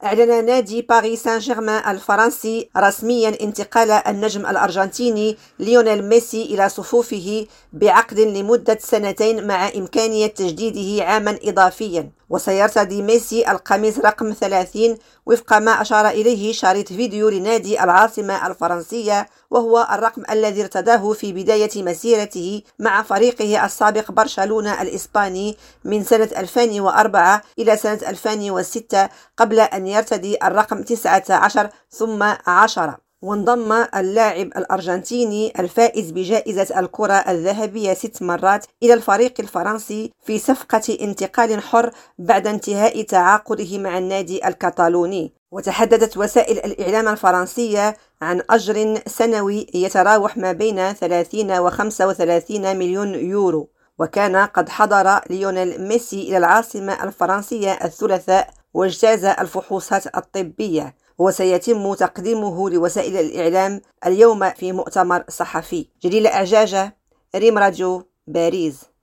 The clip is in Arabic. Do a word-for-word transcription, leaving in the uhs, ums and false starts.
أعلن نادي باريس سان جيرمان الفرنسي رسميا انتقال النجم الأرجنتيني ليونيل ميسي إلى صفوفه بعقد لمدة سنتين مع إمكانية تجديده عاما إضافيا، وسيرتدي ميسي القميص رقم ثلاثين وفق ما أشار إليه شريط فيديو لنادي العاصمة الفرنسية، وهو الرقم الذي ارتداه في بداية مسيرته مع فريقه السابق برشلونة الإسباني من سنة ألفين وأربعة إلى سنة ألفين وستة، قبل أن يرتدي الرقم تسعة عشر ثم عشرة. وانضم اللاعب الأرجنتيني الفائز بجائزة الكرة الذهبية ست مرات إلى الفريق الفرنسي في صفقة انتقال حر بعد انتهاء تعاقده مع النادي الكتالوني. وتحدثت وسائل الإعلام الفرنسية عن أجر سنوي يتراوح ما بين ثلاثين وخمسة وثلاثين مليون يورو. وكان قد حضر ليونيل ميسي إلى العاصمة الفرنسية الثلاثاء واجتاز الفحوصات الطبية، وسيتم تقديمه لوسائل الإعلام اليوم في مؤتمر صحفي. جليلة أعجاجة، ريم راديو، باريس.